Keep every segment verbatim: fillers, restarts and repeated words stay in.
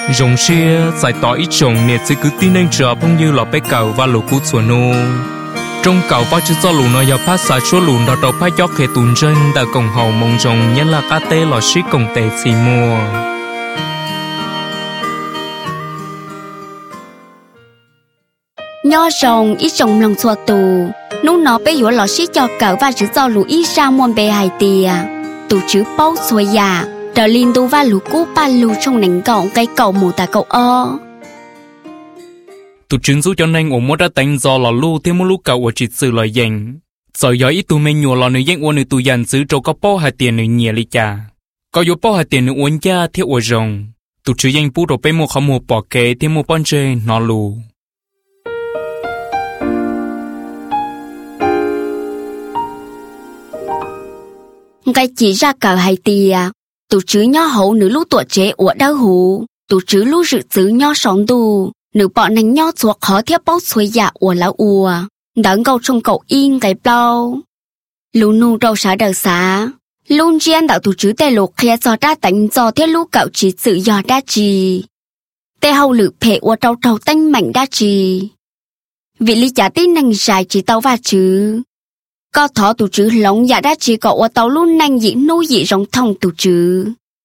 rồng xia giải tỏ ít trồng nè sẽ cứ tin nên chờ phong như lọ bé cầu và lũ cút xuân nô trong cầu và chữ do lũ nó giờ phát xả số lũ đó đầu phát gió khề tùn trên tại cổng hậu mông rồng nhân là cá tê lọ xí cổng tê xì mua nho rồng ít trồng lòng xua tù nung nó bé yếu lọ xí cho cầu và chữ do lũ ít ra muôn bề hài tìa tù chữ bao xuôi già trở linh tu và lũ cú ba lũ trong nền cổng cây cầu mù ta cầu o tụ chứng giúp cho nên ổn mất đã đánh do lò lưu thêm một lúc cầu ở chỉ sự lời dành giờ giờ ít tụ men nhua lò nữ dân uốn nữ tụ dàn xứ trâu có bao hai tiền nữ nhẹ li cha có yếu bao hai tiền nữ uốn cha theo uốn rồng tụ chữ danh bút đồ bên một khám một bỏ kế thêm một con chơi nó lù cái chỉ ra cầu hai tia tụ chữ nho hậu nữ lũ tuổi trẻ uốn đau hú tụ chữ lũ dự chữ nho sống tù nữ bọn nành nho chuột khó thiết bao xuôi dạ ủa lão ủa đấng câu trong cậu yên cái bao lũ nụ đầu xá đầu xá luôn chiên đạo thủ chữ tê lục kia cho đa đánh cho thiết lũ cậu chỉ sự do đa trì tê hậu lự phệ ủa trâu trâu tanh mảnh đa trì vị lý trả tin nành dài chỉ tao và chứ có thọ thủ chữ lóng dạ đa trì cậu ủa tao luôn nành dị nuôi dị rong thông thủ chữ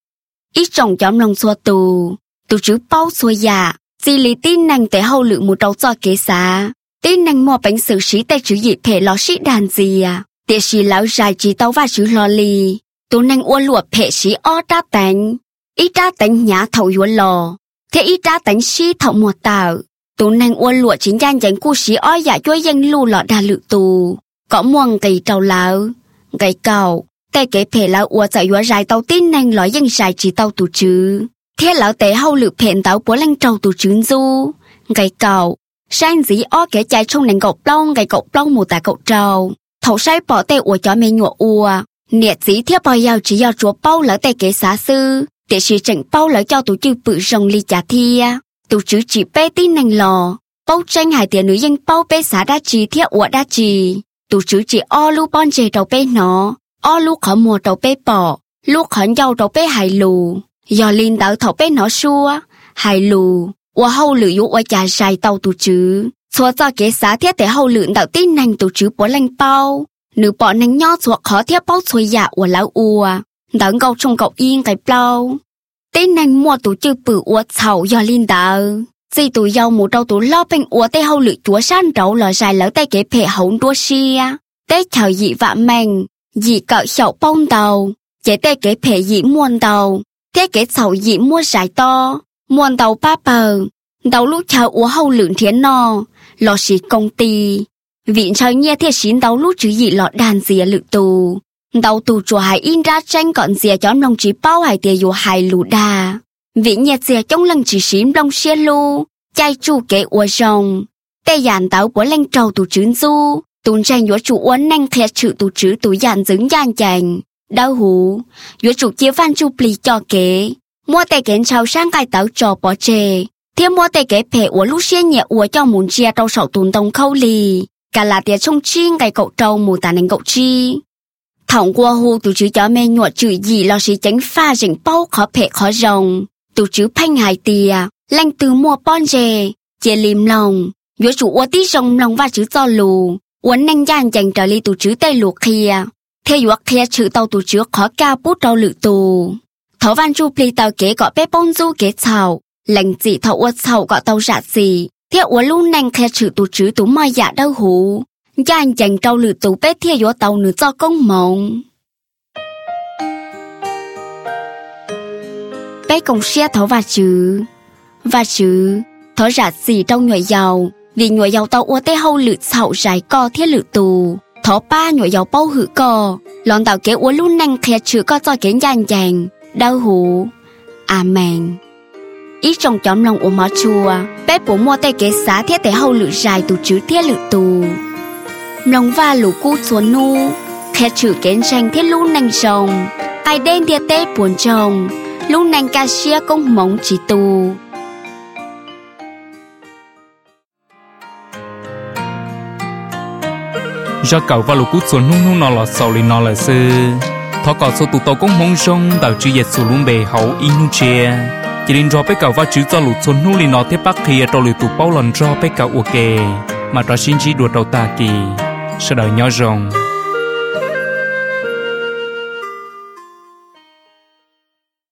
ít trồng chóm lòng xua tù thủ chữ bao xuôi dạ chỉ lý tin nành tế hậu lự một đầu cho kế xá tin nành mua bánh xử sĩ tay chữ dị phệ lò sĩ đàn gì à tiệt sĩ lão dài chỉ tao và chữ lò lì tụ nành uốn lụa phệ sĩ o đá tánh ít đá tánh nhá thầu yuan lò thế ít đá tánh sĩ thầu mùa tạo tụ nành uốn lụa chính gian dành cu sĩ o dạ cho danh lưu lọ đà lự tù có muông cây trầu lão cây cầu tay kế phệ lão uốn chạy yuan dài tao tin nành lò danh dài chỉ tao tụ chứ thế lão tế hậu lự phèn táo bố lanh trâu tù trứng du gầy cầu sang dĩ ó kẻ chạy trong nền cậu plong gầy cậu plong mù tà cậu trâu thầu sai bỏ tê ủa cho mê nhụa ua nhiệt dĩ thiết bao giàu chỉ do chúa bao lỡ tê kế xá sư để sĩ chẳng bao lỡ cho tù chư bự rồng ly trả thia tù chứ chỉ bê tin nành lò bao tranh hải tiền nữ danh bao bê xá đa trì thiết ủa đa trì tù chứ chỉ o lu bon chê đầu bê nó o lu khó mùa đầu bê bỏ lu khó dâu đầu bê hải lù do linh đạo thọ bé nó xua hai lù và hậu lự yếu và trà dài tàu tù chứ xua cho kế xá thiết để hậu lự đạo tin nành tù chứ bố lanh bao nữ bỏ nành nho xua khó thiết bao xuôi dạ và lão ua đạo ngâu trong cậu yên cái bao tin nành mua tù chứ bự ua chậu do linh đạo chỉ tù dâu một đầu tù lo bên ua tê hậu lự chúa san trấu lò dài lỡ tay kế phệ hậu đua xia tê chào dị vạ mèn dị cậu sậu bông đầu chế tê kế phệ dị muôn đầu thế cái sầu dị mua giải to muôn đầu ba bờ đầu lúc chờ uống hậu lượng thiến nò lò xì công ty vị trời nghe thế xin đầu lúc chữ dị lọ đàn dìa lự tù đầu tù chùa hải in ra tranh còn dìa cho lòng chỉ bao hải tìa dù hải lù đà vị nhẹ dìa trong lần chỉ xin lòng xe lu chai chu kế uống rồng tê dàn táo của lanh trầu tù trứng du tùn tranh của chủ uống nanh khe chữ tù trứ tù dàn dứng dàn chành đau hú, yếu chủ chia văn chu pli cho kế, mua tê kén chào sang cài táo trò bỏ chê, thêm mua tê kế phê của lúc xe nhẹ của cho muốn chia trâu sầu tùn tông khâu lì, cả là tiệt trong chiên cài cậu trâu mù tàn nên cậu chi. Thỏng qua hù tụ chứ cho mê nhuột chữ gì lo xí tránh pha rỉnh bao khó phê khó rồng, tụ chứ phanh hài tìa, lanh từ mua bon chê, chê lim lòng, yếu chủ ua tí rồng lòng và chữ do lù, uốn nanh gian dành trở li tụ chứ tê lù khìa. Thế dụ kia chữ tàu tù trước khó cao bút trâu lự tù. Thảo văn chu pli tàu kế gọi bếp bông du kế chào. Lành dị thảo uất chào gọi tàu dạ gì. Thế uất lưu nành kia chữ tù chứ tù mòi dạ đâu hú. Gia anh dành trâu lự tù bếp thế dụ tàu nữ cho công mộng. Bếp công xe thảo và chữ. Và chữ. Thảo dạ gì trâu nhồi dầu. Vì nhồi dầu tàu uất tế hâu lự chào dài co thiết lự tù. Thỏ ba nhồi dầu bao hữu cò, lọn tàu kế uốn luôn năng khe chữ có cho kế dàn dàn, đau hú, amen. Ít trong chóm lòng uống máu chua, bếp bố mua tay kế xá thiết tế hậu lự dài tù chữ thiết lự tù. Lòng va lũ cu xuống nu, khe chữ kế tranh thiết luôn năng rồng, ai đen thiết tế buồn chồng, luôn năng ca xia công mong chỉ tù. do cầu và lục cút xuống nung nung nọ lọt sầu lên nọ là sư thọ cọ số tụ tàu cũng mong sông đào chữ yết số luôn bề hậu inu chia chỉ đến cho bé cậu và chữ cho lụt xuân nu li nó thế bắc kia cho lụt tụ bao lần cho bé cậu ok mà cho xin chỉ đuổi đầu ta kỳ sau đời nhỏ rồng